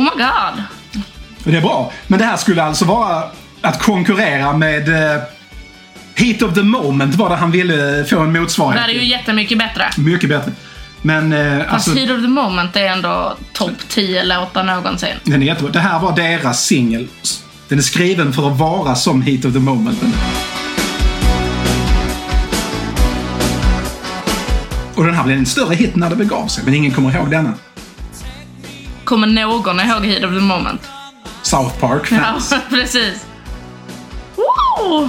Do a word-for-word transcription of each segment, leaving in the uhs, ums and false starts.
Oh my god. Det är bra. Men det här skulle alltså vara att konkurrera med uh, Heat of the Moment, var det han ville få en motsvarighet. Det är ju jättemycket bättre. Mycket bättre. Men, uh, Fast alltså, Heat of the Moment är ändå topp tio låtar någonsin. Den är jättebra. Det här var deras singel. Den är skriven för att vara som Heat of the Moment. Och den här blev en större hit när det begav sig. Men ingen kommer ihåg denna. Kommer någon ihåg Heat of the Moment? South Park fans. Ja, precis. Woo!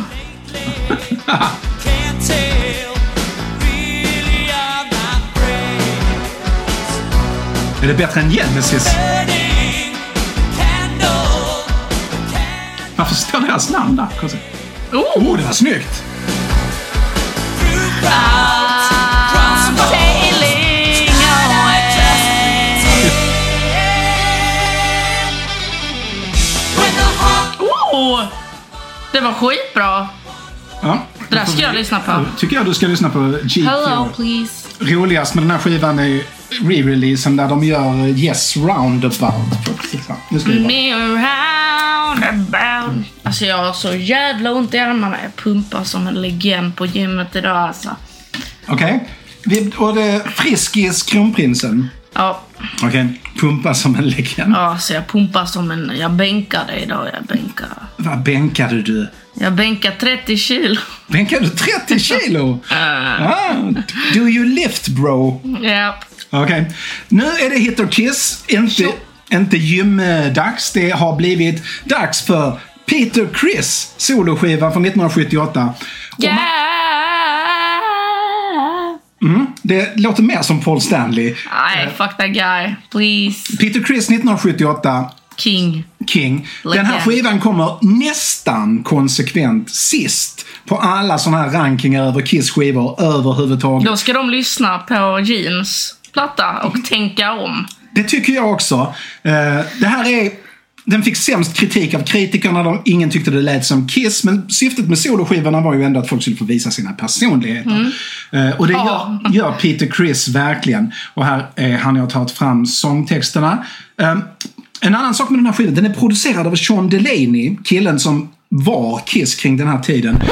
Är det bättre än Genesis? Varför står deras namn där? Oh, oh det var snyggt! I'm sailing away. Oh, det var skitbra. Ja, det där ska jag lyssna på. Tycker jag du ska lyssna på G Q. Hello, please. Roligast med den här skivan är re-releasen där de gör Yes Roundabout. Nu ska Me roundabout. Alltså jag har så jävla ont i armarna. Jag pumpar som en legend på gymmet idag alltså. Okej. Okay. Och det Friskis Kronprinsen. Ja. Okej. Okay. Pumpa som en legend. Ja, så jag pumpar som en... Jag bänkade idag, jag bänkar. Vad bänkade du? Jag bänkar trettio kilo. Bänkar du trettio kilo? uh. ah, do you lift, bro? Ja. Yep. Okej. Okay. Nu är det Hit or Kiss. Inte, inte gymdags. Det har blivit dags för Peter Criss soloskiva från nittonhundrasjuttioåtta. Yeah! Mm, det låter mer som Paul Stanley. Nej, fuck that guy. Please. Peter Criss nittonhundrasjuttioåtta. King. King. Legend. Den här skivan kommer nästan konsekvent sist på alla såna här rankingar över Kiss-skivor överhuvudtaget. Då ska de lyssna på Jeans platta och tänka om. Det tycker jag också. Det här är... Den fick sämst kritik av kritikerna. Ingen tyckte det lät som Kiss. Men syftet med soloskivorna var ju ändå att folk skulle få visa sina personligheter. Mm. Och det gör, gör Peter Criss verkligen. Och här är han har tagit fram sångtexterna. En annan sak med den här skivan, den är producerad av Sean Delaney, killen som var Kiss kring den här tiden.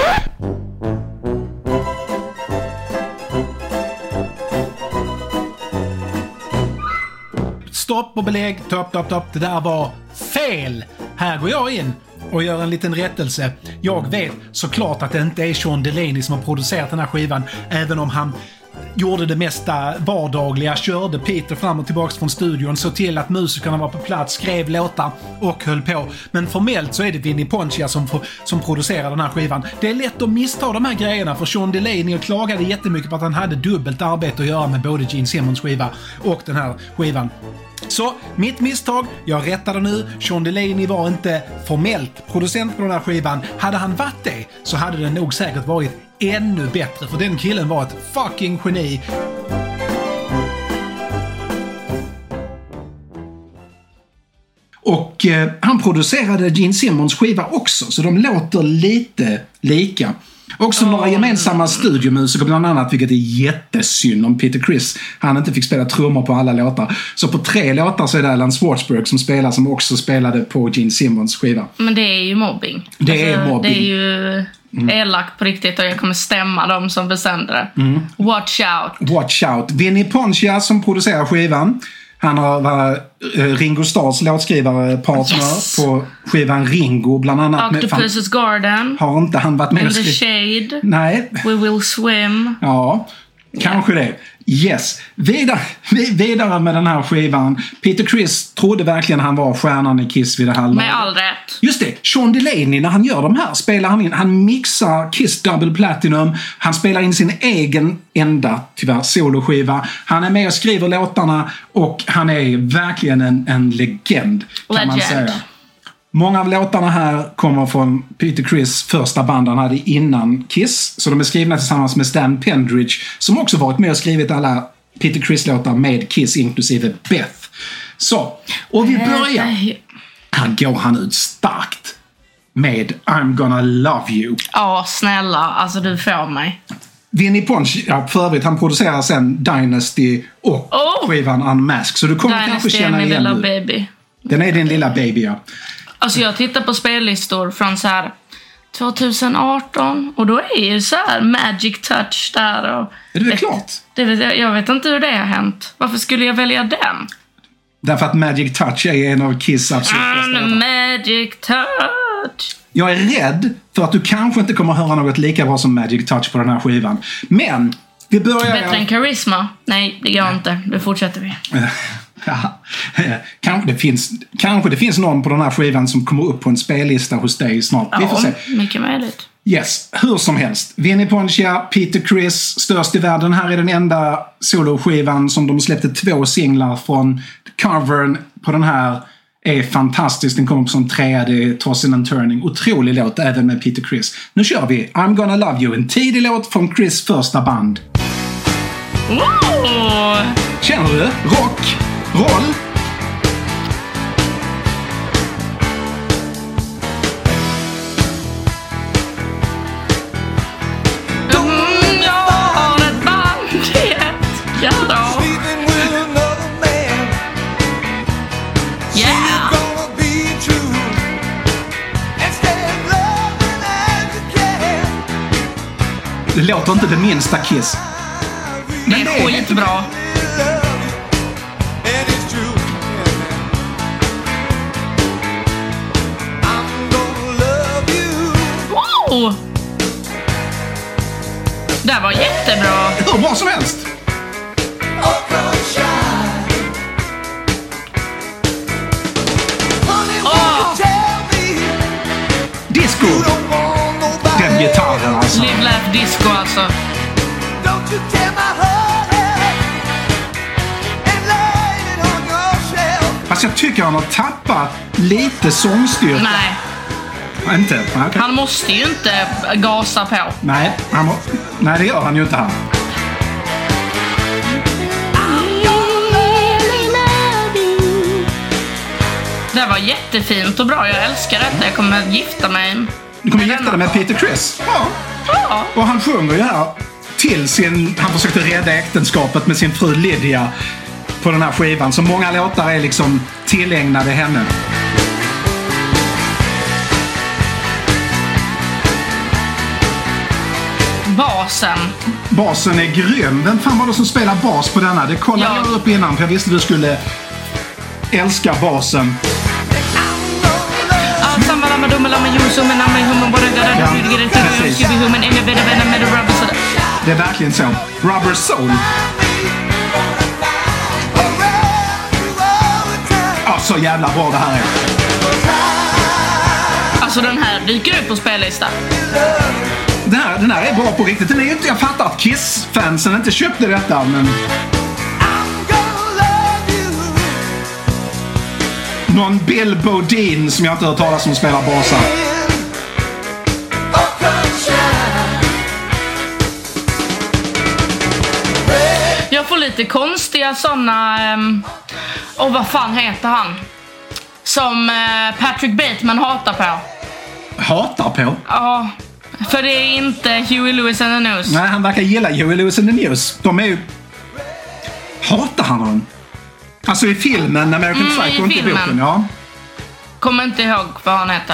Stopp och belägg, topp, topp, topp. Det där var fel. Här går jag in och gör en liten rättelse. Jag vet såklart att det inte är Sean Delaney som har producerat den här skivan, även om han gjorde det mesta vardagliga, körde Peter fram och tillbaka från studion, såg till att musikerna var på plats, skrev låtar och höll på. Men formellt så är det Vinnie Poncia som, som producerar den här skivan. Det är lätt att missta de här grejerna, för Sean Delaney klagade jättemycket på att han hade dubbelt arbete att göra med både Gene Simmons skiva och den här skivan. Så, mitt misstag, jag rättade nu. Sean Delaney var inte formellt producent på den här skivan. Hade han varit det så hade den nog säkert varit ännu bättre, för den killen var ett fucking geni. Och eh, han producerade Gene Simmons skiva också, så de låter lite lika. Också oh. några gemensamma studiomusiker bland annat, vilket är jättesynd om Peter Criss. Han inte fick spela trummor på alla låtar. Så på tre låtar så är det Alan Schwartzberg som spelar, som också spelade på Gene Simmons skiva. Men det är ju mobbing. Det alltså, är mobbing. Det är ju mm. elakt på riktigt, och jag kommer stämma dem som besändare. Mm. Watch out. Watch out. Vinnie Poncia som producerar skivan. Han har varit Ringo Starrs låtskrivare partner yes. på skivan Ringo bland annat. Octopus's Garden. Har inte han varit med In och the skrivit? Shade. Nej. We Will Swim. Ja, kanske yeah. det. Yes. Vidare, vidare med den här skivan. Peter Criss trodde verkligen han var stjärnan i Kiss vid det här laget. Med all rätt. Just det. Sean Delaney, när han gör de här, spelar han in. Han mixar Kiss Double Platinum. Han spelar in sin egen enda, tyvärr, soloskiva. Han är med och skriver låtarna. Och han är verkligen en, en legend, kan legend. man säga. Många av låtarna här kommer från Peter Criss första band han hade innan Kiss. Så de är skrivna tillsammans med Stan Pendridge, som också varit med och skrivit alla Peter Criss-låtar med Kiss, inklusive Beth. Så, och vi börjar. Här går han ut starkt med I'm gonna love you. Ja, snälla. Alltså, du får mig. Vinnie Poncia, ja, för övrigt, han producerar sen Dynasty och oh. skivan Unmasked. Så du kommer Dynasty kanske känna igen Dynasty är min lilla baby. Den är din lilla baby, ja. Alltså jag tittar på spellistor från så här tjugo arton och då är ju så här Magic Touch där. Och är det väl klart? Det vet, jag vet inte hur det har hänt. Varför skulle jag välja den? Därför att Magic Touch är en av Kiss absolut bästa. Magic Touch. Jag är rädd för att du kanske inte kommer att höra något lika bra som Magic Touch på den här skivan. Men vi börjar... Bättre än Charisma? Nej, det gör jag inte. Det fortsätter vi. Ja, kanske, det finns, kanske det finns någon på den här skivan som kommer upp på en spellista hos dig snart. Ja, vi får se. Mycket möjligt. Yes, hur som helst. Vinnie Poncia, Peter Criss, störst i världen. Här är den enda soloskivan som de släppte två singlar från. Covern på den här är fantastisk. Den kommer som trea, det är Tossing and Turning. Otrolig låt även med Peter Criss. Nu kör vi I'm Gonna Love You, en tidig låt från Criss första band. Oh! Känner du? Rock, roll. Mm, jag har ett bandet. Ja då. Yeah. Det låter inte det minsta Kiss. Det är, det är skitbra. Wow! Det här var jättebra. Hur bra som helst. Oh. Disco. Den gitarren alltså. Live, laugh, disco alltså. Alltså jag tycker han har tappat lite sångstyrka. Nej. Inte? Okay. Han måste ju inte gasa på. Nej, han må... Nej, det gör han ju inte här. Det var jättefint och bra. Jag älskar detta. Jag kommer att gifta mig. Du kommer gifta dig med Peter Criss? Ja. Ja. Och han sjunger ju här till sin... Han försökte rädda äktenskapet med sin fru Lydia på den här skivan. Så många låtar är liksom tillägnade henne. Basen. Basen är grym. Vem fan var det som spelar bas på denna? Det kollade jag jag upp innan för jag visste att du skulle älska basen. Det är verkligen så. Rubber Soul. Ja, så jävla bra det här är. Alltså den här dyker upp på spellistan. Den här, den här är bra på riktigt. Den är ju inte, jag fattar att Kiss-fansen inte köpte detta, men... Någon Bill Bodine som jag inte hört talas om spelar basa. Jag får lite konstiga såna... Um, och vad fan heter han? Som uh, Patrick Bateman hatar på. Hatar på? Ja, för det är inte Huey Lewis and the News. Nej, han verkar gilla Huey Lewis and the News. De är ju... Hatar han honom? Alltså i filmen American mm, Psycho, inte i boken, ja. Kommer inte ihåg vad han heter.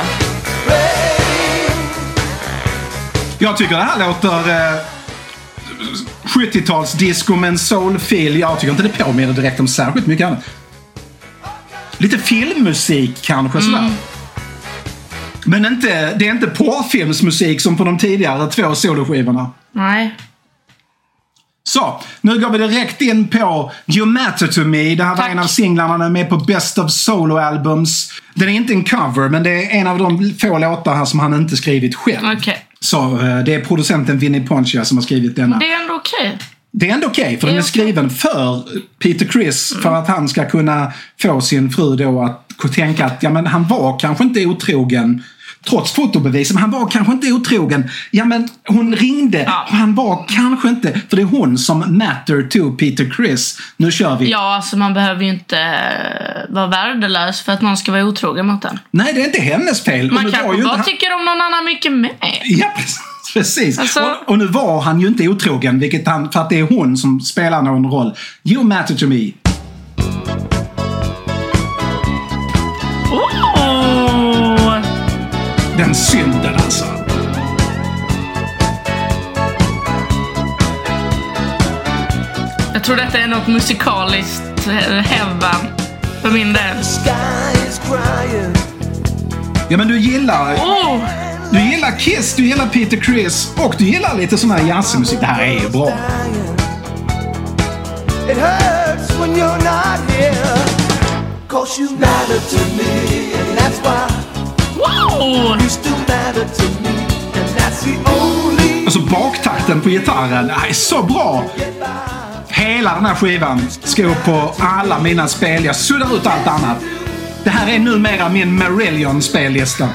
Jag tycker det här låter eh, sjuttio-tals disco med en soul-feel. Jag tycker inte det påminner direkt om särskilt mycket annat. Lite filmmusik kanske sådär. Mm. Men inte, det är inte porrfilmsmusik som på de tidigare två soloskivorna. Nej. Så, nu går vi direkt in på You Matter To Me. Det här var en av singlarna, den är med på Best of Solo-albums. Den är inte en cover, men det är en av de få låtar här som han inte skrivit själv. Okay. Så det är producenten Vinnie Poncia som har skrivit denna. Det är ändå okej. Okay. Det är ändå okej, okay, för den är skriven för Peter Criss, mm. för att han ska kunna få sin fru då att tänka att ja, men han var kanske inte otrogen trots fotobevis, men han var kanske inte otrogen. Ja, men hon ringde ja. och han var kanske inte, för det är hon som matter to Peter Criss. Nu kör vi. Ja, alltså man behöver ju inte vara värdelös för att någon ska vara otrogen mot den. Nej, det är inte hennes fel. Man kanske bara inte... tycker om någon annan mycket mer. Ja, precis. Alltså... Och, och nu var han ju inte otrogen, vilket han, för att det är hon som spelar någon roll. You Matter To Me. den synten alltså. Jag tror detta är något musikaliskt heaven för min del. Ja, men du gillar... Oh! Du gillar Kiss, du gillar Peter Criss och du gillar lite sån här jazzmusik. Det här är ju bra. It hurts when you're not here, 'cause you matter to me, and that's why Wow! you still matter to me, and that's the only... Alltså baktakten på gitarren är så bra. Hela den här skivan ska upp på alla mina spel. Jag suddar ut allt annat. Det här är numera min Marillion-spellista.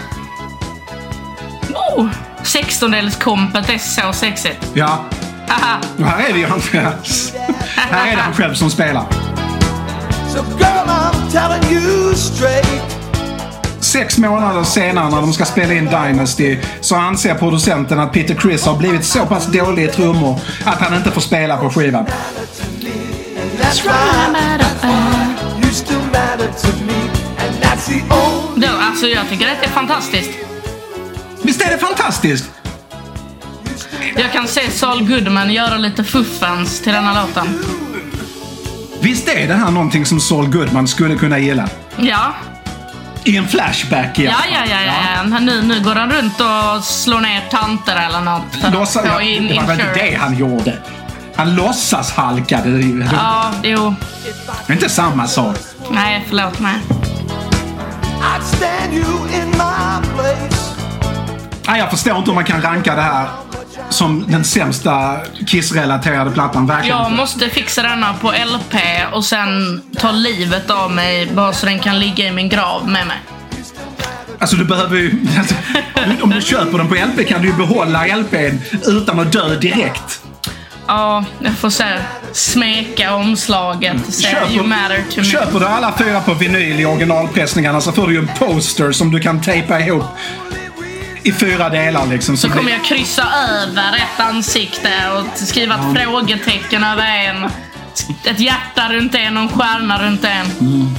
Oh! sextondels-kompet är så sexigt. Ja. Haha. Och här är det ju han själv. Här är det han själv som spelar. So girl, I'm telling you straight. Sex månader senare när de ska spela in Dynasty så anser producenten att Peter Criss har blivit så pass dålig i trummor att han inte får spela på skivan. That's why you still matter to me, and that's the only... Då, alltså jag tycker det är fantastiskt. Visst är det fantastiskt? Jag kan se Saul Goodman göra lite fuffens till den här låten. Visst är det här någonting som Saul Goodman skulle kunna gilla? Ja. I en flashback, ja. Ja, ja, ja, ja. Nu, nu går han runt och slår ner tanter eller något. Låtsas, ja, in, det var väl inte det han gjorde. Han låtsas halkade. Ja, jo. Det är inte samma sak. Nej, förlåt mig. I'd stand you in my place. Nej, jag förstår inte om man kan ranka det här som den sämsta Kiss-relaterade plattan. Verkligen. Jag måste fixa denna på L P och sen ta livet av mig bara så den kan ligga i min grav med mig. Alltså du behöver ju... Om du köper den på L P kan du ju behålla L P:n utan att dö direkt. Ja, jag får se. Smeka omslaget och säga you matter to me. Köper du alla fyra på vinyl i originalpressningarna så får du ju en poster som du kan tejpa ihop i fyra delar liksom. Så kommer jag kryssa över ett ansikte och skriva ett ja. frågetecken över en. Ett hjärta runt en och en stjärna runt en. Mm.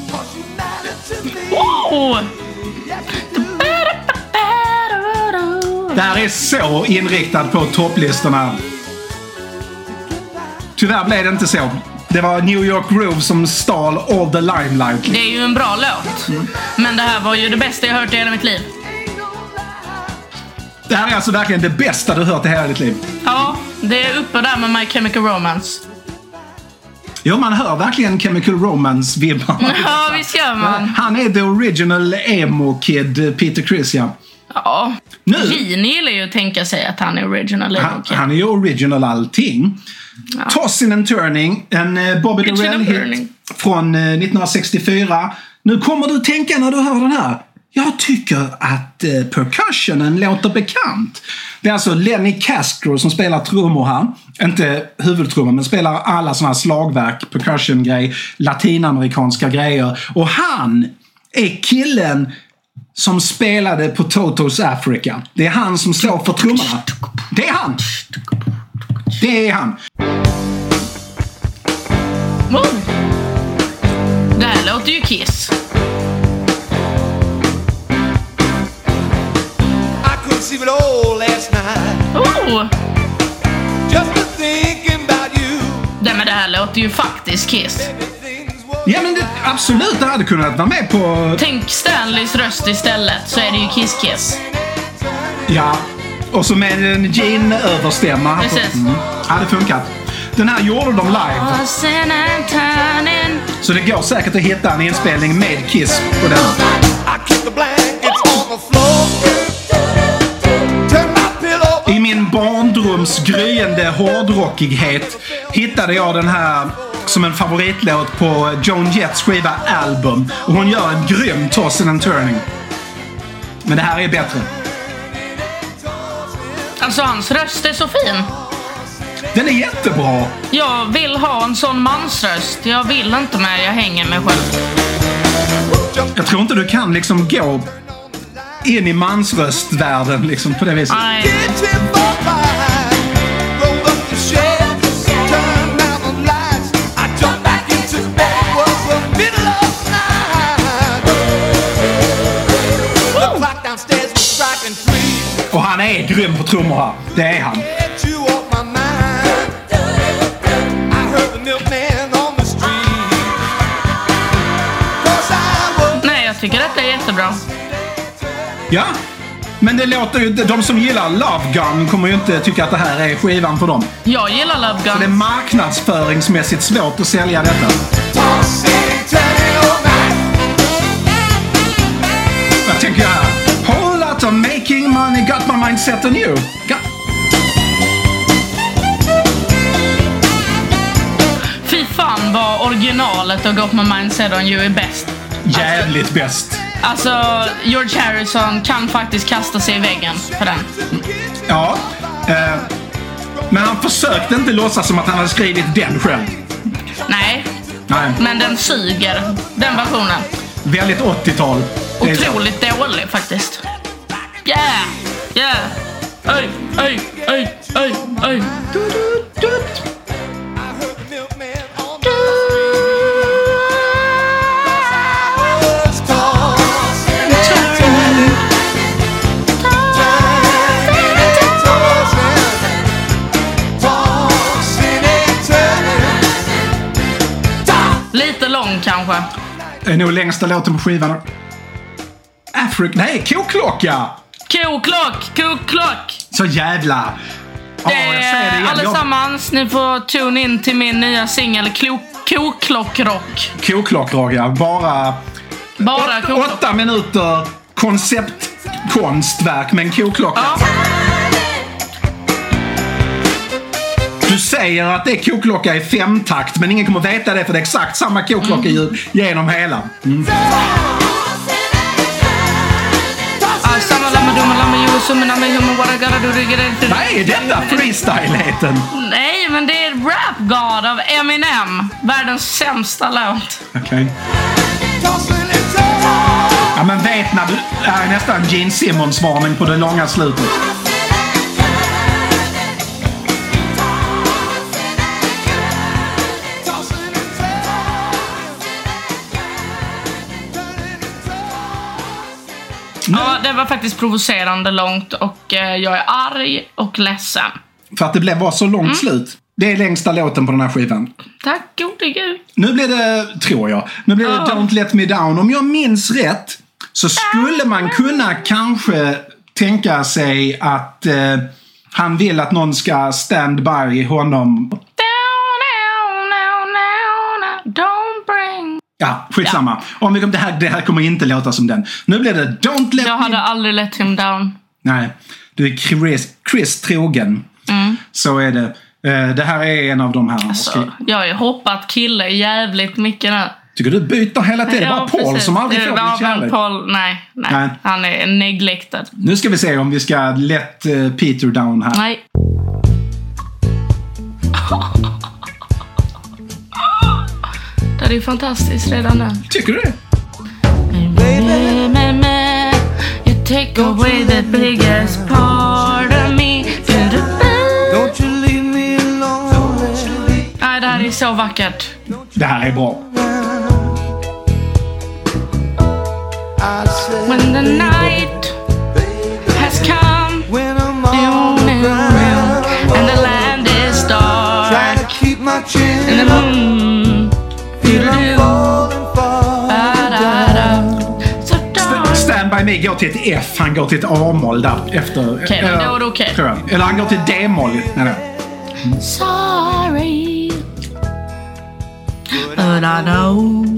Wow! Det här är så inriktad på topplistorna. Tyvärr blev det inte så. Det var New York Groove som stal all the limelight. Det är ju en bra låt. Mm. Men det här var ju det bästa jag hört i hela mitt liv. Det här är alltså verkligen det bästa du hört i hela ditt liv. Ja, det är uppe där med My Chemical Romance. Ja, man hör verkligen Chemical Romance-vibbar. Ja, visst gör man. Han är the original emo-kid, Peter Criss, ja. Ja, nu, Gene gillar ju att tänka sig att han är original emo-kid. Han, han är ju original allting. Ja. Tossin' and Turning, en Bobby Durrell-hit från nittonhundrasextiofyra. Nu kommer du tänka när du hör den här. Jag tycker att eh, percussionen låter bekant. Det är alltså Lenny Castro som spelar trummor här. Inte huvudtrummor, men spelar alla såna här slagverk, percussion-grej, latinamerikanska grejer. Och han är killen som spelade på Toto's Africa. Det är han som slår för trummorna. Det är han! Det är han! Oh. Det här låter ju Kiss. See it all last night. Oh. Just thinking about you. Nej, men det här låter ju faktiskt Kiss. Ja, men det, absolut, det hade kunnat vara med på... Tänk Stanleys röst istället, så är det ju Kiss Kiss. Ja, och så med en Gene-överstämma. Precis. Mm. Hade funkat. Den här gjorde de live. Så det går säkert att hitta en inspelning med Kiss på den. I min barndroms gryende hårdrockighet hittade jag den här som en favoritlåt på Joan Jetts skiva Album. Och hon gör en grym Tossin' and Turning. Men det här är bättre. Alltså, hans röst är så fin. Den är jättebra. Jag vill ha en sån mansröst. Jag vill inte med, jag hänger mig själv. Jag tror inte du kan liksom gå in i mansröstvärlden liksom på det viset. Nej. är grym på trummor här. Det är han. Get you off my mind. I heard the milkman on the street. 'Cause I was Nej, jag tycker detta är jättebra. Ja, men det låter ju... De som gillar Love Gun kommer ju inte tycka att det här är skivan för dem. Jag gillar Love Så det är Gun. marknadsföringsmässigt svårt att sälja detta. tossing and turning all night. Jag tänker här. Whole lot of making money got my mind set on you. Got... Fy fan vad originalet och Got My Mind Set On You är bäst. Jävligt bäst. Alltså, George Harrison kan faktiskt kasta sig i väggen för den. Ja. Eh, men han försökte inte låtsas som att han hade skrivit den själv. Nej, Nej. men den suger, den versionen. Väldigt åttiotal. Det är så. Otroligt dålig faktiskt. Yeah, yeah. Oj, oj, oj, oj, oj. Du, du, du. I heard the milkman on the was tossing and turning. Turning and tossing. Tossing and turning. Lite lång kanske. Det är nog längsta låten på skivan. Africa... Nej, Koklocka! Koklock, koklock. Så jävla... Ja, jag säger det Eh, igen. allesammans, ni får tune in till min nya singel Koklockrock. Koklockrag, ja. Bara... Bara åtta, koklock. åtta minuter konceptkonstverk med en koklocka. Ja. Du säger att det är koklocka i femtakt, men ingen kommer veta det för det är exakt samma koklocka-ljud genom hela. Mm. Vad är detta freestyle-heten? Nej, men det är Rap God av Eminem. Världens sämsta låt. Okej. Tossing and turning. Ja, men vet när du är nästan Gene Simmons-varning på det långa slutet. Ja, det var faktiskt provocerande långt och eh, jag är arg och ledsen. För att det blev bara så långt slut. Det är längsta låten på den här skivan. Tack gode gud. Nu blir det, tror jag, nu blir det Ja. Don't Let Me Down. Om jag minns rätt så skulle man kunna kanske tänka sig att eh, han vill att någon ska stand by honom. Down, down, down, down, don't bring. Ja, skitsamma. Om vi, det, här, det här kommer inte låta som den. Nu blir det Don't Let Jag Me... hade aldrig let him down. Nej, du är Chris, Chris trogen. Mm. Så är det. Eh, det här är en av de här. Så, jag har ju hoppat kille jävligt mycket nu. Tycker du byter hela tiden? Ja, bara Paul precis. som aldrig Det får var din väl kärlek. Paul, nej, nej, Nej. han är neglected. Nu ska vi se om vi ska let uh, Peter down här. Nej. Det är ju fantastiskt redan nu. Tycker du det? You take away the biggest part of me. Don't you leave me alone. Nej, det här är så vackert. Det här är bra. I said, When the night has come when I'm down on the and ground, round, and the land is try dark, to keep my and chin the up, moon feel I'm do falling far down. so dark. Stand By Me går till ett F. Han går till ett A-moll där efter. Okej, men då är det okej. Tror jag. Eller han går till D-moll. Nej, nej. Sorry, but I know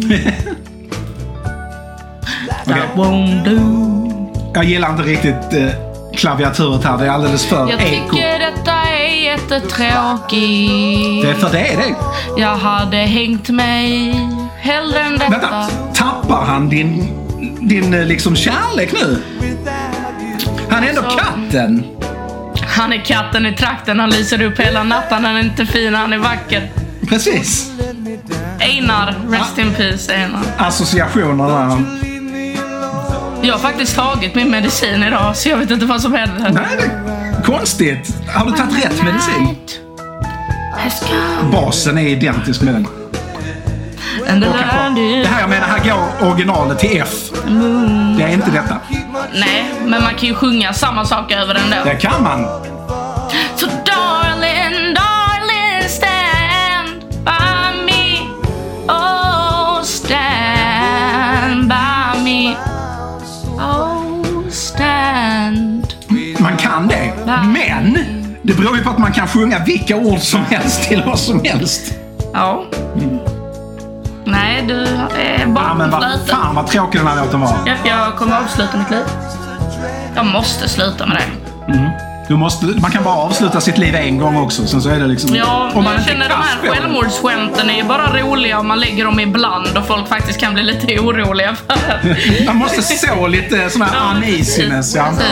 that Okej. won't do. Jag gillar inte riktigt eh, klaviaturet här. Det är alldeles för Jag eko. tycker detta är jättetråkigt. Det är för det är det. Jag hade hängt mig hellre än detta. Vänta, tappar han din, din eh, liksom kärlek nu? Han är ändå Så- katten. Han är katten i trakten, han lyser upp hela natten, han är inte fin, han är vacker. Precis. Einar, rest in peace Einar. Associationerna. Jag har faktiskt tagit min medicin idag, så jag vet inte vad som händer. Nej, det är konstigt. Har du tagit rätt medicin? Has come. Basen är identisk med den. And the åka på. land is Det här jag menar, här går originalet till F. moon. Det är inte detta. Nej, men man kan ju sjunga samma sak över den då. Det kan man. So darling, darling, stand by me. Oh, stand by me. Oh, stand. Man kan det. Men det beror ju på att man kan sjunga vilka ord som helst till vad som helst. Ja. Nej, du är bara Ja, men vad flöten. fan vad tråkig den här låten var. Jag, jag kommer avsluta mitt liv. Jag måste sluta med det. Mm. Du måste, man kan bara avsluta sitt liv en gång också. Sen så är det liksom... Ja, om man jag inte känner de kan här spela. självmordsskämten är ju bara roliga om man lägger dem ibland och folk faktiskt kan bli lite oroliga för det. Man måste så lite sån här Ja, uneasiness. Ja. precis.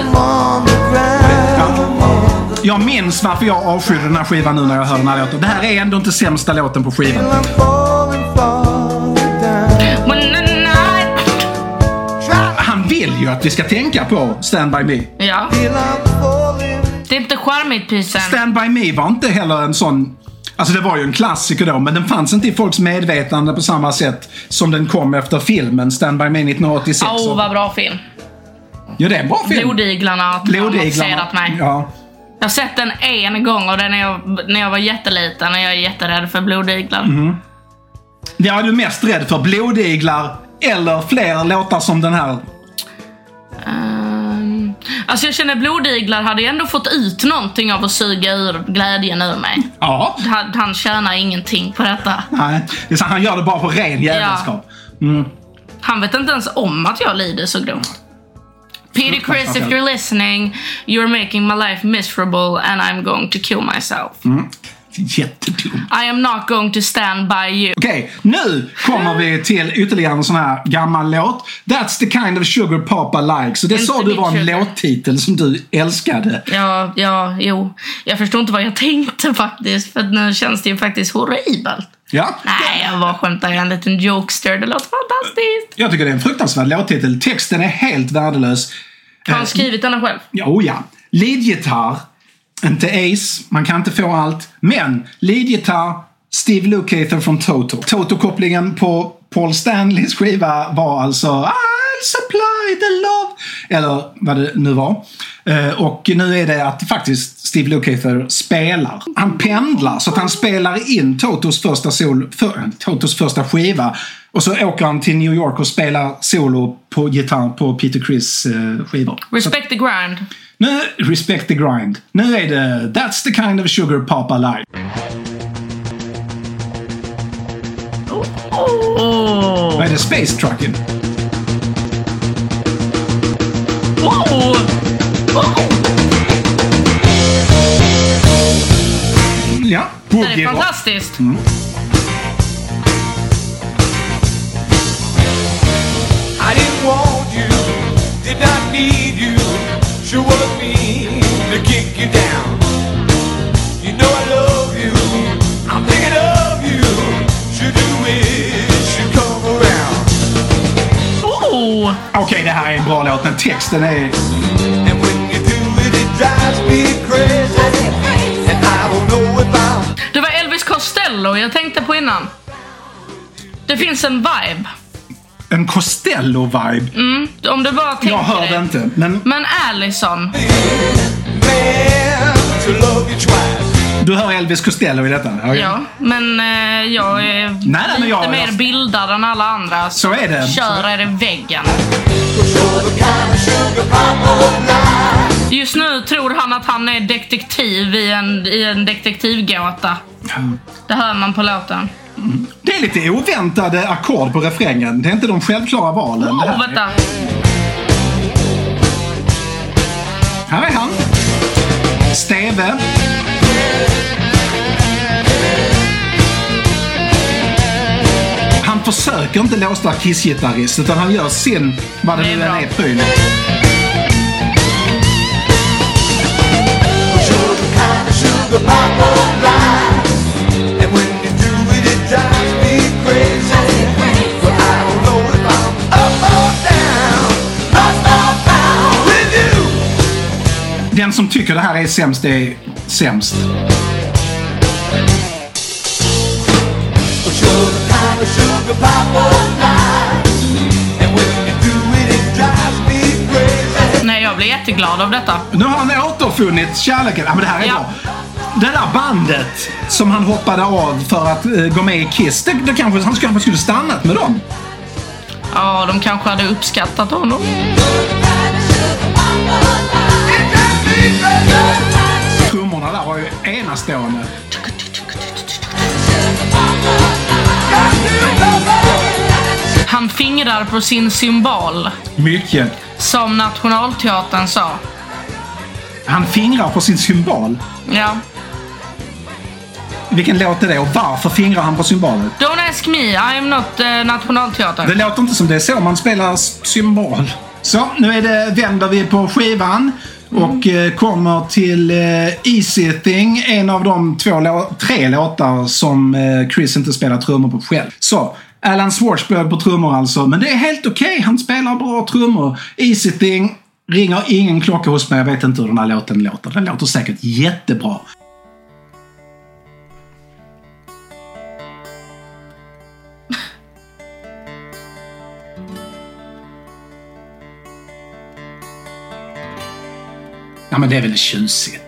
Ja. Jag minns varför jag avskydde den här skivan nu när jag hör den här låten. Det här är ändå inte sämsta låten på skivan. When the night... Han vill ju att vi ska tänka på Stand By Me. Ja. Det är inte charmigt, pysen. Stand By Me var inte heller en sån... Alltså det var ju en klassiker då, men den fanns inte i folks medvetande på samma sätt som den kom efter filmen Stand By Me nittonhundraåttiosex. Åh, oh, vad bra film. Ja, det är en bra film. Blodiglarna har traumatiserat mig. Ja. Jag har sett den en gång och den när jag, när jag var jätteliten och jag är jätterädd för blodiglar. Mm. Ja, du är mest rädd för blodiglar eller fler låtar som den här. Um, alltså jag känner blodiglar hade ju ändå fått ut någonting av att suga ur glädjen ur mig. Ja. Han, han tjänar ingenting på detta. Nej, det är så, han gör det bara på ren jävelskap. Mm. Han vet inte ens om att jag lider så grovt. Peter Criss, if you're listening, you're making my life miserable and I'm going to kill myself. Mm. Jättedumt. I am not going to stand by you. Okej, okay, nu kommer vi till ytterligare en sån här gammal låt. That's the kind of sugar papa likes. Så det Inte sa du var en sugar. låttitel som du älskade. Ja, ja, jo. Jag förstår inte vad jag tänkte faktiskt. För nu känns det ju faktiskt horribelt. Ja. Nej, jag bara skämtar. Jag är en liten jokester. Det låter fantastiskt. Jag tycker det är en fruktansvärd låttitel. Texten är helt värdelös. Har han skrivit denna själv? Oh ja. Leadgitarr. Inte Ace. Man kan inte få allt. Men leadgitarr. Steve Lukather från Toto. Toto-kopplingen på Paul Stanleys skiva var alltså I'll supply the love. Eller vad det nu var. Och nu är det att faktiskt Steve Lukather spelar. Han pendlar så att han spelar in Totos första, sol, för, Totos första skiva. Och så åker han till New York och spelar solo på gitarr på Peter Criss skivor. Respect the grind. Nu, respect the grind. Nu är det That's the kind of sugar papa like. Oh. Vad är det? Space Truckin'? Oh. Oh. Ja, Det är fantastiskt. Mm. I didn't want you, did not need you. Sure was me to kick you down. You know I love you, I'm thinking of you. Should do it, should come around. Oh. Okej, okay, det här är en bra låt, men texten är... And when you do it, it drives me crazy. And I don't know if I'm... Det var Elvis Costello jag tänkte på innan. Det finns en vibe. En Costello-vibe. Mm, om du bara tänker Jag hör det inte, men... Men Allison. Man to love you twice. Du hör Elvis Costello i detta? Okay. Ja, men eh, jag är nej, nej, lite men jag, mer jag... bildad än alla andra. Så är det. Kör er i väggen. Just nu tror han att han är detektiv i en, i en detektivgåta. Mm. Det hör man på låten. Mm. Det är lite oväntade ackord på refrängen. Det är inte de självklara valen. Åh, oh, vänta. Här är han. Steve. Han försöker inte låta Kiss-gitarrist, utan han gör sin, vad det, det nu än är, pryl. Den som tycker det här är sämst är sämst. Sugar, sugar pop all night. And when you do it, it drives me crazy. Nej, jag blir jätteglad av detta. Nu har han återfunnit kärleken. Ja, men det här är Ja. bra. Det där bandet som han hoppade av för att uh, gå med i Kiss, det, det kanske, han kanske skulle stannat med dem. Ja, de kanske hade uppskattat honom. Trummorna där var ju enastående. Han fingrar på sin symbol, Mycket. som Nationalteatern sa. Han fingrar på sin symbol. Ja. Vilken låt är det och varför fingrar han på symbolen? Don't ask me, I am not uh, Nationalteatern. Det låter inte som det är så man spelar symbol. Så, nu är det, vänder vi på skivan och eh, kommer till eh, Easy Thing, en av de två lå- tre låtar som eh, Chris inte spelar trummor på själv. Så, Alan Schwartzberg på trummor alltså, men det är helt okej, okay. Han spelar bra trummor. Easy Thing ringer ingen klocka hos mig, jag vet inte hur den här låten låter. Den låter säkert jättebra. Ja, men det är väl tjusigt.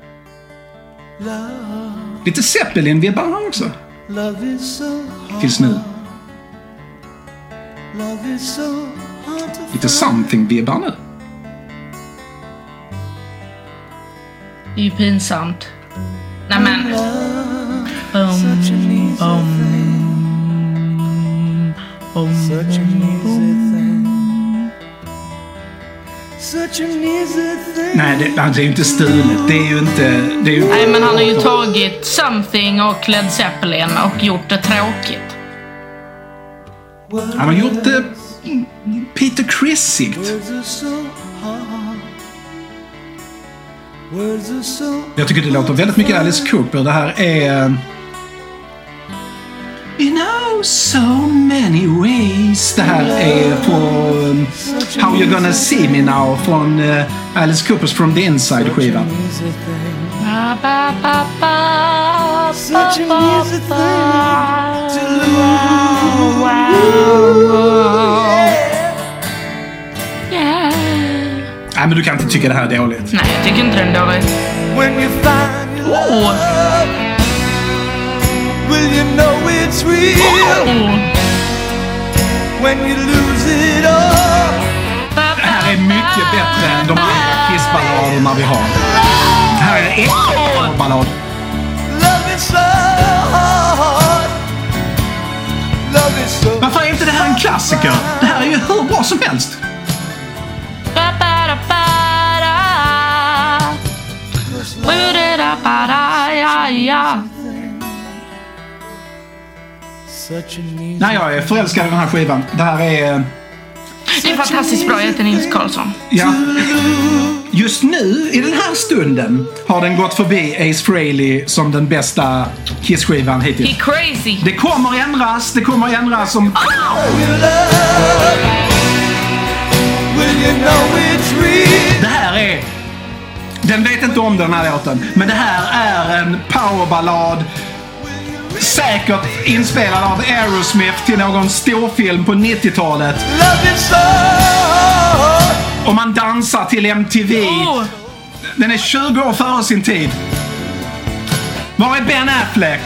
Lite Zeppelin-vibbar här också. Tills nu. Lite Something-vibbar nu. Det är ju pinsamt. Nej men. Bum, bum, bum, Nej, det, det är ju inte stulet. Det är ju inte... Det är ju... Nej, men han har ju tagit Something och Led Zeppelin och gjort det tråkigt. Han har gjort det Peter Criss-igt. Jag tycker det låter väldigt mycket Alice Cooper. Det här är... In oh so many ways. Det här är på um, How You Gonna See Me Now från uh, Alice Coopers From The Inside-skivan. Ba, ba, ba, ba, ba, ba, ba. Yeah. Nej, men du kan inte tycka det här är dåligt. Nej, jag tycker inte den är dålig. When you find your Oh. love, will you know it's real? Oh. When you lose it all, Det här är mycket bättre än de andra Kiss-balladerna vi har. Det här är en äkta ballad. love is so hard. Love is so Varför är inte det här en klassiker? Det här är ju hur bra som helst. Ba, ba, da, ba, da. Ba, da, da, ba, da, ja, ja. Nej, jag är förälskad i den här skivan. Det här är... Det är fantastiskt bra, jag heter Nils Karlsson. Ja. Just nu, i den här stunden, har den gått förbi Ace Frehley som den bästa Kiss-skivan hittills. He crazy. Det kommer ändras, det kommer ändras som... will you know it's real? Det här är... Den vet inte om den här låten, men det här är en powerballad. Säkert inspelad av Aerosmith till någon storfilm på nittiotalet. Love is so hard. Och man dansar till M T V. Oh. Den är tjugo år före sin tid. Var är Ben Affleck?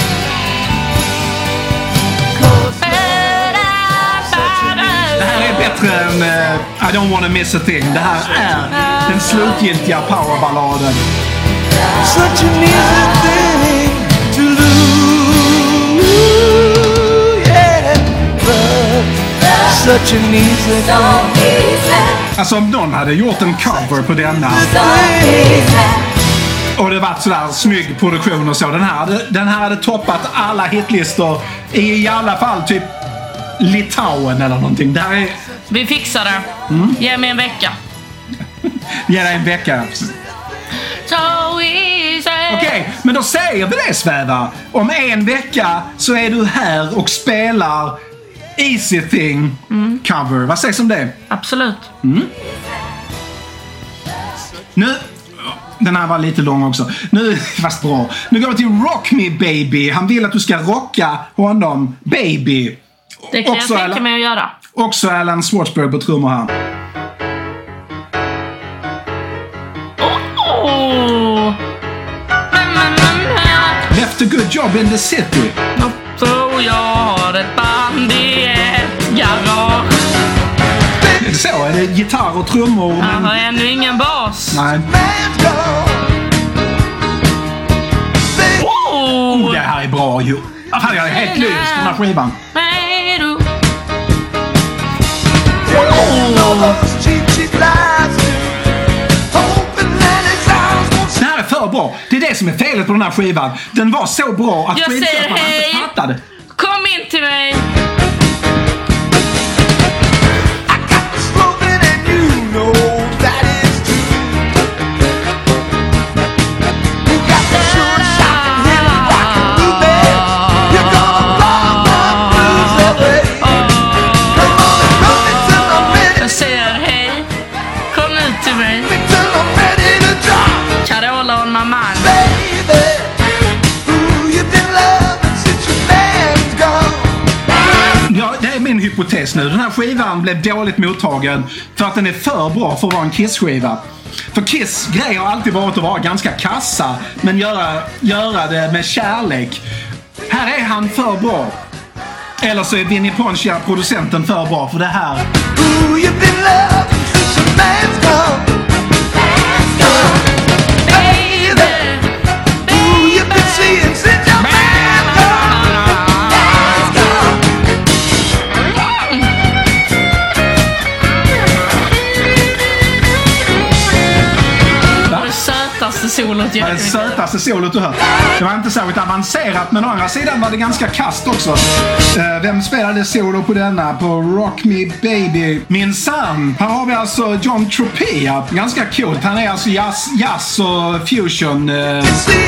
Det här är bättre än uh, I don't wanna miss a thing. Det här är den slutgiltiga powerballaden. Such an easy thing to lose, yeah. But such an easy thing. Alltså om någon hade gjort en cover på denna och det varit sådär snygg produktion och så. Den här hade, den här hade toppat alla hitlistor i i alla fall typ Litauen eller någonting. Det här är... Vi fixar det. Mm. Ge mig en vecka. Ge dig en vecka. So easy. Okej, okay, men då säger vi det, Sväva. Om en vecka så är du här och spelar Easy Thing mm. cover. Vad sägs om det? Absolut. Mm. Nu... Den här var lite lång också. Nu, fast bra. Nu går vi till Rock Me Baby. Han vill att du ska rocka honom, baby. Det kan också jag tänka Alan, mig att göra. också Alan Schwartzberg på trummor här. Oh! Left a good job in the city. Så jag har ett band i ett garage. Så är det gitarr och trummor. Jag Men... har ännu ingen bas. Nej. Oh! Oh, det här är bra ju. Jag är helt lyst på den här skivan. Nej, du. Det här är för bra. Det är det som är felet på den här skivan. Den var så bra att Jag säger skivköparna hej. inte fattade. Kom in till mig. Jag säger hej. Kom ut till mig. Carola och mamma. Ja, det är min hypotes nu. Den här skivan blev dåligt mottagen för att den är för bra för att vara en Kiss-skiva. För Kiss grejer har alltid varit att vara ganska kassa, men göra, göra det med kärlek. Här är han för bra. Eller så är Vinnie Poncia, producenten, för bra för det här. Solot, det var det sötaste solot du hört. Det var inte särskilt avancerat, men å andra sidan var det ganska kast också. Uh, vem spelade solo på denna? På Rock Me Baby? Min son. Här har vi alltså John Tropea. Ganska coolt. Han är alltså jazz, jazz och fusion. Uh.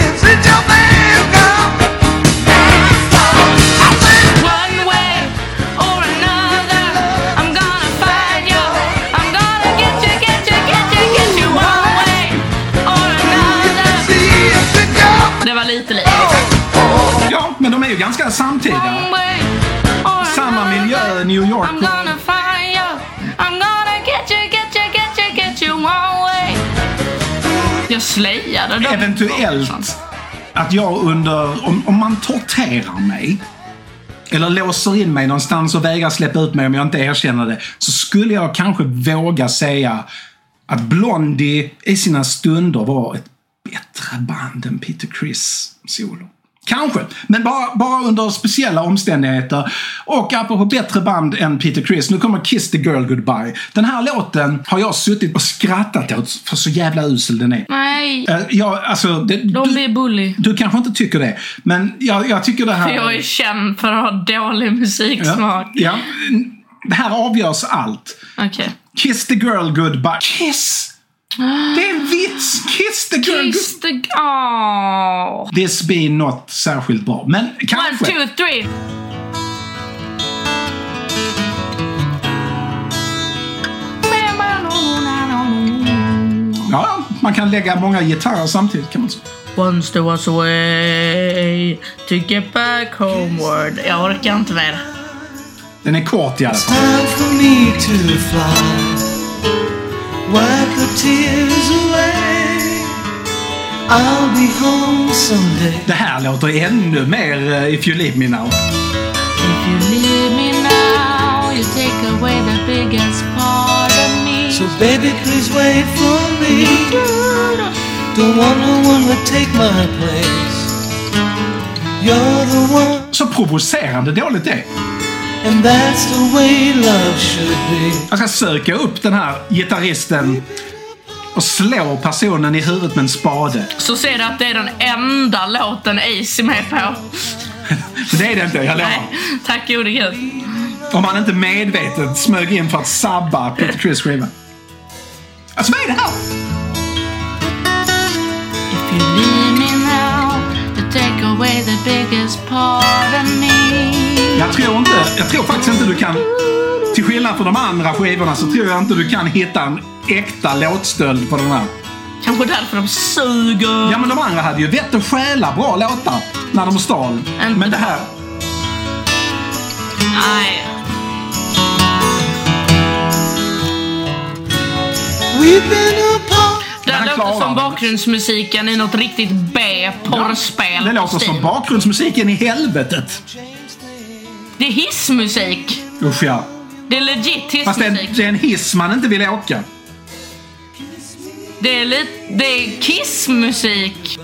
Det var lite lite. Ja, men de är ju ganska samtida. Samma miljö, New York. I'm gonna find you. I'm gonna get you, get you, get you, get you one way. Jag slejade dem. Eventuellt att jag under... Om, om man torterar mig eller låser in mig någonstans och vägrar släppa ut mig om jag inte erkänner det, så skulle jag kanske våga säga att Blondie i sina stunder var ett bättre band än Peter Criss solo. Kanske, men bara, bara under speciella omständigheter. Och apropå bättre band än Peter Criss, nu kommer Kiss the Girl Goodbye. Den här låten har jag suttit och skrattat åt för så jävla usel den är. Nej. Uh, jag, alltså, det, De blir bully. Du kanske inte tycker det, men jag, jag tycker det här... För jag är känd för att ha dålig musiksmak. Ja, ja, det här avgörs allt. Okej. Okay. Kiss the Girl Goodbye. Kiss! Det är en vits! Kiss the girl! Kiss the... Oh. This be not särskilt bra, men kanske... One, two, three! Ja, man kan lägga många gitarrer samtidigt, kan man säga. Once there was a way to get back homeward. Jag orkar inte mer. Den är kort i alla fall. Time for me to fly. Wipe the tears away. I'll be home someday. Det här låter ännu mer uh, If You Leave Me Now. If you leave me now, you take away the biggest part of me. So baby, please wait for me. Don't want no one to take my place. You're the one. Så provocerande dåligt det. And that's the way love should be. Jag ska söka upp den här gitarristen och slå personen i huvudet med en spade. Så ser du att det är den enda låten Ace är med på. Det är det inte, jag lovar. Nej, tack gode gud. Om han inte medvetet smög in för att sabba Peter Criss skiva. Alltså, vad är det här? If you leave me now, you take away the biggest part of me. Jag tror inte, jag tror faktiskt inte du kan, till skillnad från de andra skivorna, så tror jag inte du kan hitta en äkta låtstöld på den här. Kanske därför de suger. Ja, men de andra hade ju vett att stjäla bra låtar när de stal. Inte Men det här... Nej. We've been apart. Det Han låter klarar som det. bakgrundsmusiken i något riktigt B-porrspel. Det låter som bakgrundsmusiken i helvetet. Det är hissmusik. Usch ja. Det är legit Fast det är, hissmusik. det är en hiss man inte vill åka. Det är lite... Det är kissmusik.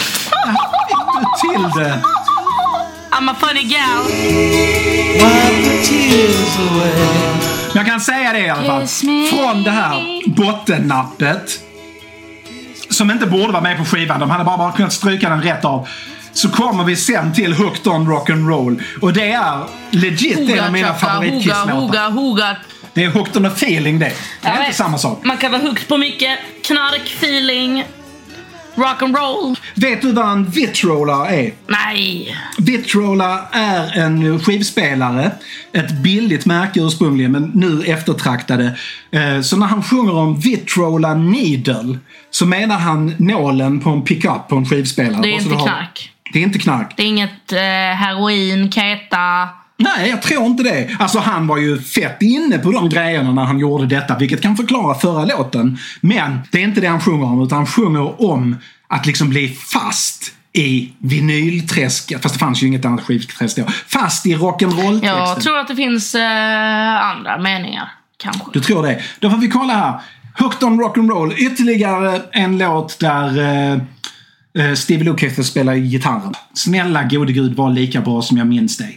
Till det. I'm a funny gal. Wipe the tears away. Men jag kan säga det i alla fall. Kiss me. Från det här bottennappet, som inte borde vara med på skivan, de hade bara, bara kunnat stryka den rätt av, så kommer vi sen till Hooked on Rock'n'Roll. Och det är legit en av mina favoritkisslåtar. Hoga, hoga. Det är Hooked on a feeling det. Det är Jag inte vet. samma sak. Man kan vara hooked på mycket. Knark, feeling, rock'n'roll. Vet du vad en Vitrola är? Nej. Vitrola är en skivspelare, ett billigt märke ursprungligen men nu eftertraktade. Eh, Så när han sjunger om Vitrola Needle så menar han nålen på en pickup på en skivspelare. Det är Och så inte du har- knark. Det är inte knark. Det är inget eh, heroin, keta. Nej, jag tror inte det. Alltså han var ju fett inne på de grejerna när han gjorde detta, vilket kan förklara förra låten. Men det är inte det han sjunger om, utan han sjunger om att liksom bli fast i vinylträsk. Fast det fanns ju inget annat skivträsk då. Fast i rock'n'roll-texten. Jag tror att det finns eh, andra meningar. Kanske. Du tror det? Då får vi kolla här. Hooked on Rock'n'Roll. Ytterligare en låt där eh, eh, Stevie Lukather spelar gitarren. Snälla gode gud, var lika bra som jag minns dig.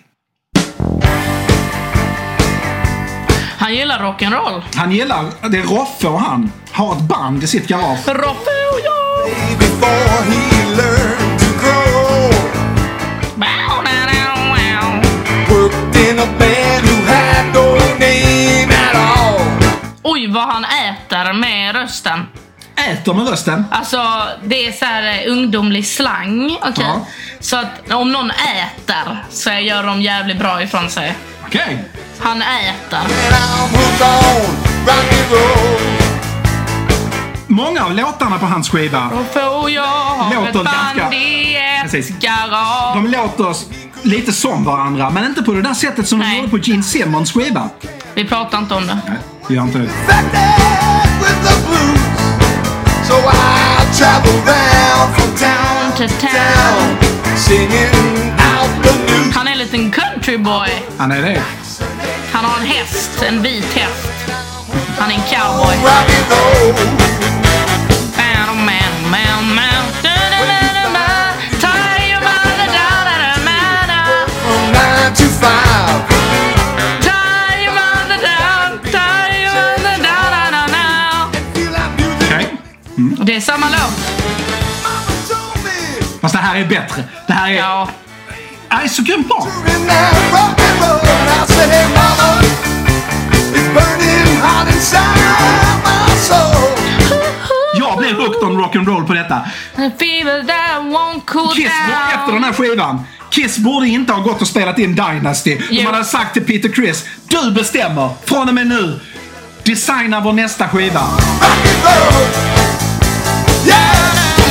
Han gillar rock'n'roll. Han gillar, det är Roffe och han har ett band i sitt garage. Roffe och jag. Before he learned to grow, Bow, now, now, wow. worked in a band who had no name at all. Oj, vad han äter med rösten. Äter med rösten. Alltså, det är så här eh, ungdomlig slang. Okej. Ja. Så att om någon äter så gör de jävligt bra ifrån sig. Okej. Han äter. And I'm hooked on rock and roll. Många av låtarna på hans skiva, Roffe och jag har Låter ett band ganska- i ett Precis. garage. de låter s- lite som varandra, men inte på det där sättet som de Nej. gjorde på Gene Simmons skiva. Vi pratar inte om det. Nej, det gör inte det. Infected with the blues. So I travel round from town To to town. town, singing out the news. Han är en liten countryboy. Han är det. Han har en häst, en vit häst. Han är en cowboy. Rock and roll. Man, man, man, man. Da-da-da-da-da. Tie your mother down, da-da-da-da-da. From nine to five. Tie your mother down, tie your mother down, da-da-da-da. Feel like music. Okej. Och det är samma låt. Mama told me. Fast det här är bättre. Det här är, Ja. är så grymt bra. In that rock and roll. And I said, hey mama, it's burning hot inside my soul. Jag blev hooked on rock'n'roll på detta. A fever that won't cool Kiss, efter down. den här skivan, Kiss borde inte ha gått och spelat in Dynasty. Jo. De hade sagt till Peter Criss, du bestämmer, från och med nu, designa vår nästa skiva. Rock and roll. Yeah.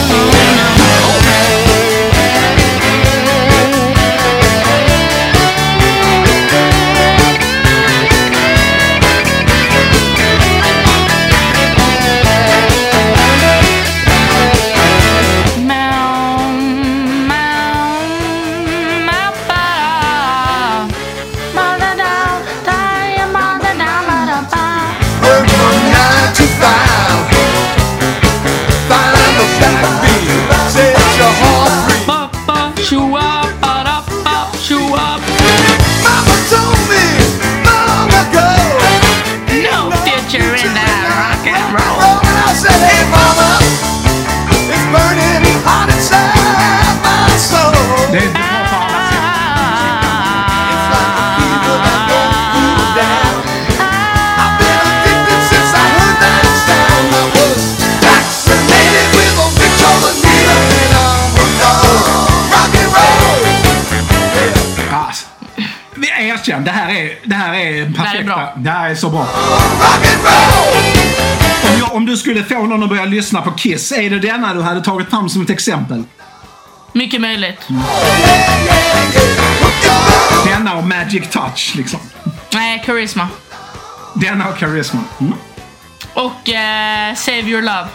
Meow, meow, meow, ba. Mother down, tie your mother down, ba-da-ba. Work from nine to five. Find the backbeat. Set your heart free. Ba-ba, shoo up, ba-da-ba, shoo up. Mama told me long ago. No future in that rock and roll. And I said, hey mama, it's burning hot inside my soul. Det är inte bra på alla sätt. It's like a fever that won't cool down. I've been addicted since I heard that sound. I was vaccinated with a Victrola needle, and I'm hooked on rock and roll. Alltså, vi erkänn, det här är, det här är perfekt. bra. Det här är så bra. Rock and roll. Om, jag, om du skulle få någon att börja lyssna på Kiss, är det denna du hade tagit fram som ett exempel? Mycket möjligt. Det denna och Magic Touch liksom. Nej, Charisma. Denna och Charisma. Mm. Och eh, Save Your Love.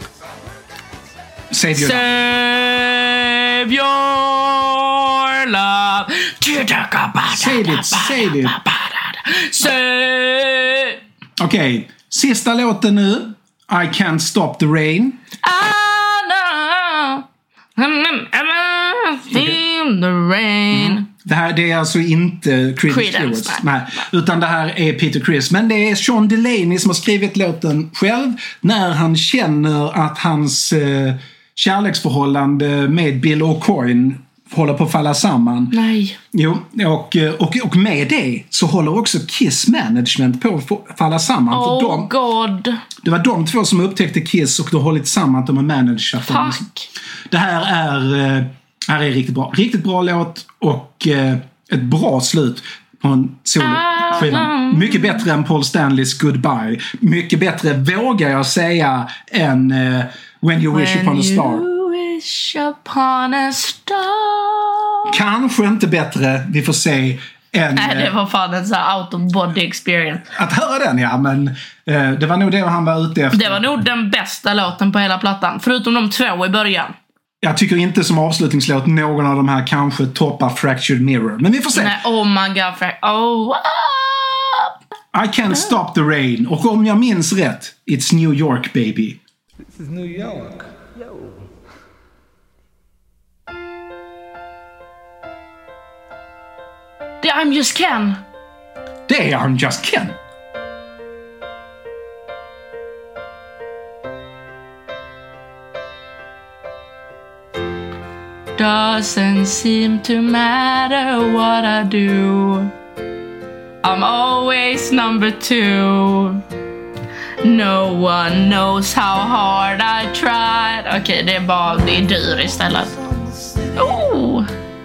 Save Your Love. Save Your Love. Save it, save it. Save. Okej, okay. Sista låten nu. I Can't Stop the Rain. I know. Feel the rain. Mm. Det här det är alltså inte Creedence Clearwater. Nej, utan det här är Peter Criss. Men det är Sean Delaney som har skrivit låten själv när han känner att hans eh, kärleksförhållande med Bill O'Coin håller på att falla samman. Nej. Jo, och, och, och med det så håller också Kiss Management på att falla samman. Oh för de, god. Det var de två som upptäckte Kiss och de har hållit samman att de är manager. Fuck. Det här är, här är riktigt bra. Riktigt bra låt och eh, ett bra slut på en soloskiva. Mycket bättre än Paul Stanleys Goodbye. Mycket bättre, vågar jag säga, än eh, When You Wish When Upon a Star. You wish upon a star. Kanske inte bättre, vi får se. En, Nej, det var fan en sån här out of body experience. Att höra den, ja, men eh, det var nog det han var ute efter. Det var nog den bästa låten på hela plattan, förutom de två i början. Jag tycker inte som avslutningslåt någon av de här kanske toppar Fractured Mirror. Men vi får se. Nej, oh my god. Fra- oh, I Can't Stop the Rain. Och om jag minns rätt, It's New York, baby. This is New York. Yo. det är I'm Just Ken. Det är I'm Just Ken. Doesn't seem to matter what I do. I'm always number two. No one knows how hard I tried. Okej, okay, det är bara det är dyr istället. Oh!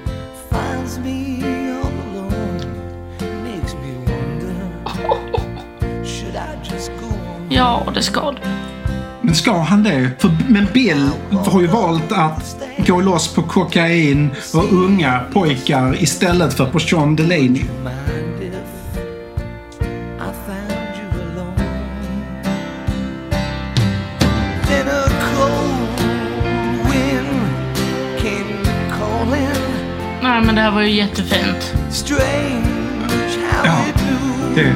Ja, det ska det. Men ska han det? För, men Bill har ju valt att gå loss på kokain och unga pojkar istället för på Sean Delaney. Nej, men det här var ju jättefint. Ja, det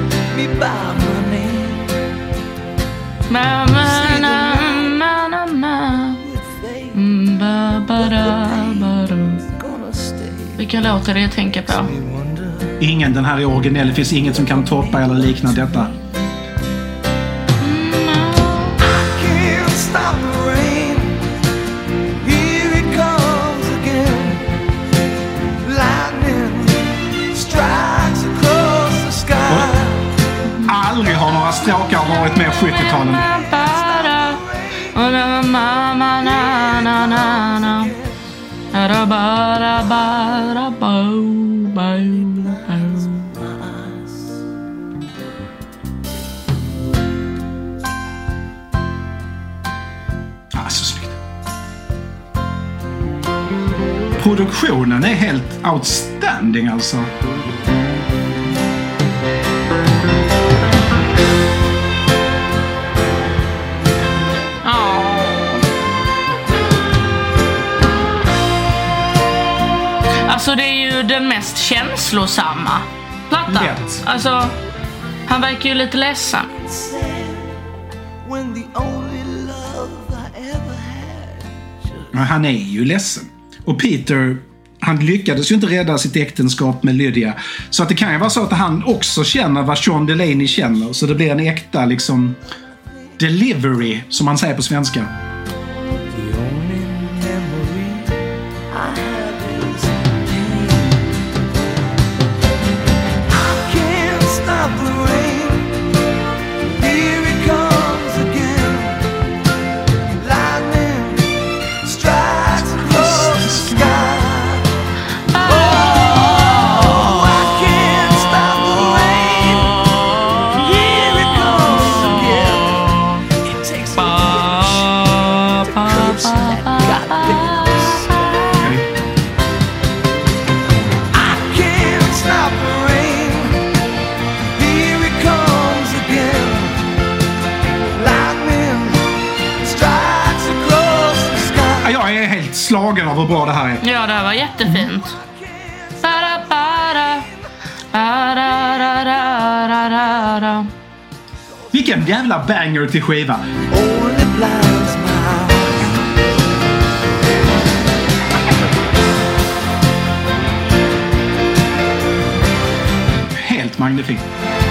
Vilka låtar det jag tänker på? Ingen, den här är originell. Det finns inget som kan toppa eller likna detta. Aldrig har några stråkar varit med sjuttiotalet. Ah, så snyggt. Produktionen är helt outstanding alltså. Alltså det är ju den mest känslosamma plattan. Lätt. Alltså, han verkar ju lite ledsen. Men han är ju ledsen. Och Peter, han lyckades ju inte rädda sitt äktenskap med Lydia. Så att det kan ju vara så att han också känner vad Sean Delaney känner. Så det blir en äkta liksom delivery, som man säger på svenska. Jag är helt slagen av hur bra det här är. Ja, det här var jättefint. Bara, bara. Bara, ra, ra, ra, ra, ra. Vilken jävla banger till skiva. Only blinds my Helt magnifikt.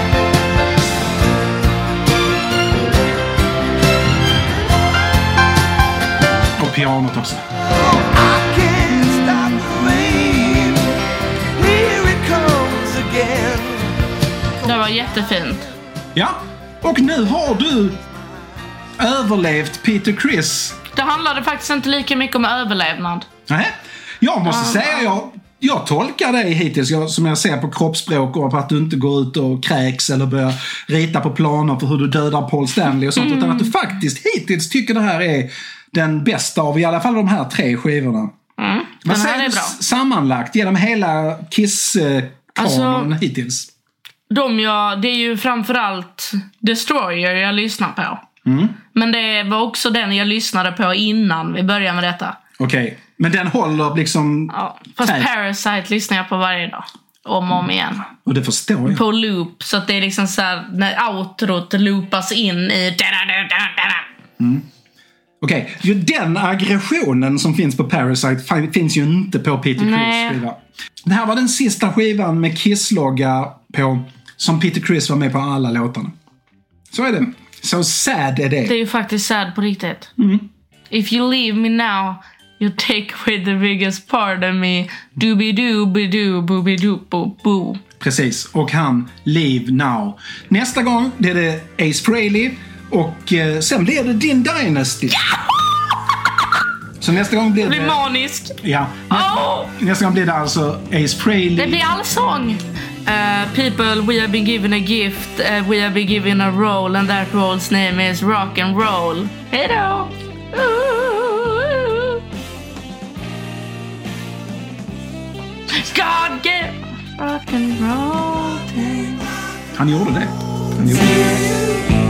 Och pianot också. I can't stop the rain. Here it comes again. Det var jättefint. Ja, och nu har du överlevt Peter Criss. Det handlade faktiskt inte lika mycket om överlevnad. Nej, jag måste Ja. säga, jag, jag tolkar dig hittills, jag, som jag ser på kroppsspråk och på att du inte går ut och kräks eller börjar rita på planer för hur du dödar Paul Stanley och sånt, Mm. utan att du faktiskt hittills tycker det här är den bästa av i alla fall de här tre skivorna. Mm. Vad Den här säger är du bra. s- sammanlagt genom hela Kiss-kanon Alltså- hittills? De jag, det är ju framförallt Destroyer jag lyssnar på. Mm. Men det var också den jag lyssnade på innan vi började med detta. Okej, men den håller liksom... Ja, fast Nej. Parasite lyssnar jag på varje dag. Om och om igen. Och det förstår jag. På loop. Så att det är liksom så här, när outrot loopas in i... Okej, ju den aggressionen som finns på Parasite fin- finns ju inte på Peter Nej. Criss skiva. Det här var den sista skivan med Kiss-logga på, som Peter Criss var med på alla låtarna. Så är det. Så sad är det. Det är ju faktiskt sad på riktigt. If you leave me now, you take away the biggest part of me. Doobie-doobie-doo, boobie-doo-boo-boo. Precis, och han Leave Now. Nästa gång det är det Ace Frehley och eh, sen blir det din Dynasty. Så nästa gång blir Jag blir det... manisk. Ja, nästa, Oh! nästa gång blir det alltså Ace Frehley. Det blir allsång. Uh, people, we have been given a gift. Uh, we have been given a role, and that role's name is rock and roll. Hejdå! Ooh. God give rock and roll. Han gjorde det. Han gjorde det.